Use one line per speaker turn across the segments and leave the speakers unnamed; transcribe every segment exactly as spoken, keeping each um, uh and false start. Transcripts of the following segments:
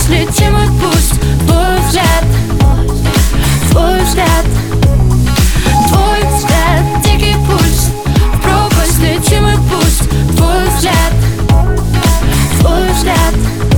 пропасть летим и пусть твой взгляд, твой взгляд, твой взгляд, дикий пульс. В пропасть летим и пусть твой взгляд, твой взгляд.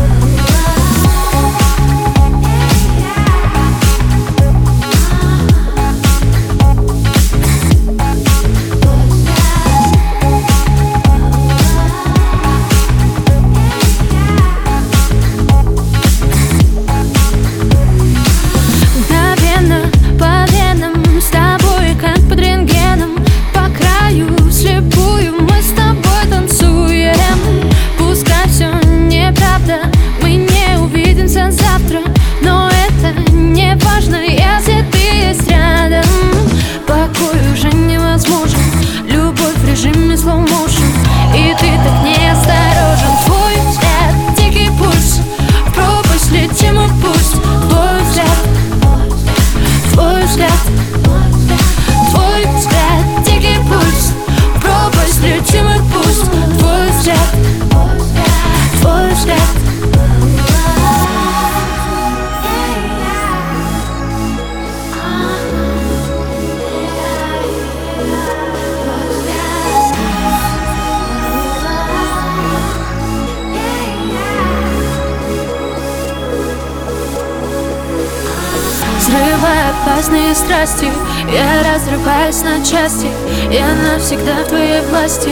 Взрывая опасные страсти, я разрываюсь на части. Я навсегда в твоей власти.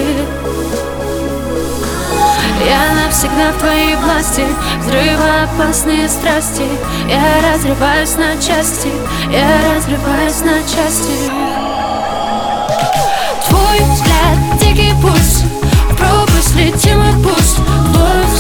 Я навсегда в твоей власти. Взрывая опасные страсти, я разрываюсь на части. Я разрываюсь на части. Твой взгляд, дикий пульс. В пропасть летим и пусть твой